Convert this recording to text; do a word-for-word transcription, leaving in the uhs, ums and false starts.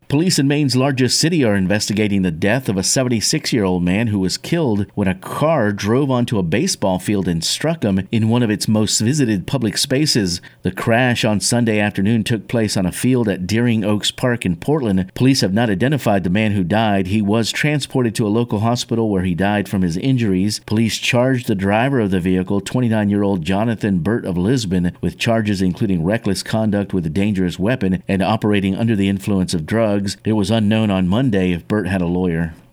Police in Maine's largest city are investigating the death of a seventy-six-year-old man who was killed when a car drove onto a baseball field and struck him in one of its most visited public spaces. The crash on Sunday afternoon took place on a field at Deering Oaks Park in Portland. Police have not identified the man who died. He was transported to a local hospital where he died from his injuries. Police charged the driver of the vehicle, twenty-nine-year-old Jonathan Burt of Lisbon, with charges including reckless conduct with a dangerous weapon and operating under the influence of drugs. It was unknown on Monday if Burt had a lawyer.